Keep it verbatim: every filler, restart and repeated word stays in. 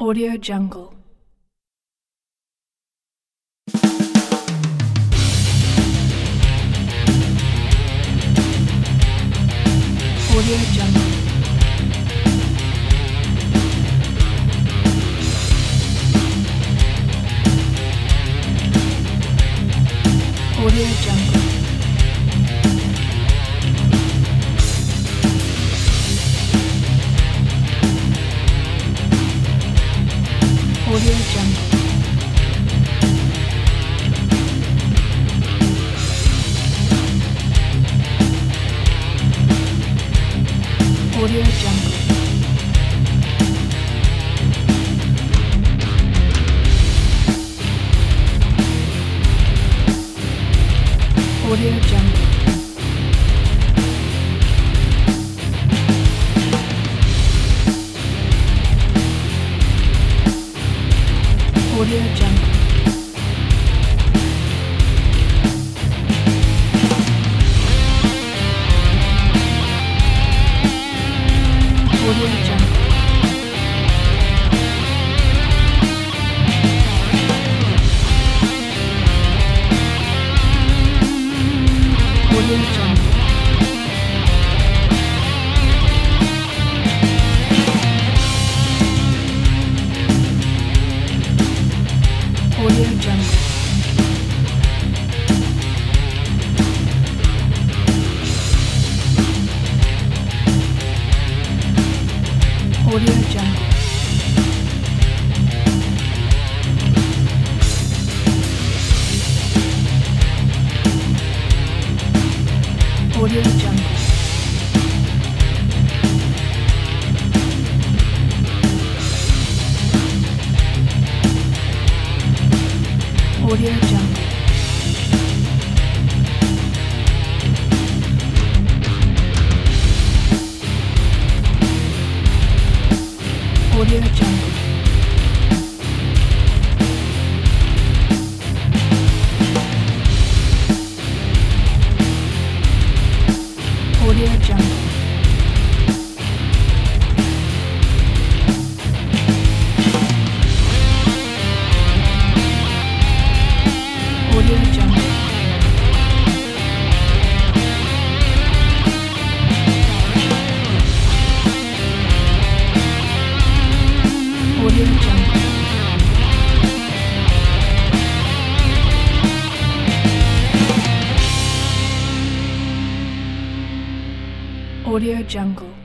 Audio Jungle. Audio Jungle. Audio Jungle. Audio Jungle. Audio Jungle. Audio Jungle. Audio Jungle. Audio Jungle. Audio Jungle. Audio Jungle. Audio Jungle. Audio Jungle. Audio Jungle. Audio Jungle. Audio Jungle. Audio Jungle. Audio Jungle. Audio Jungle.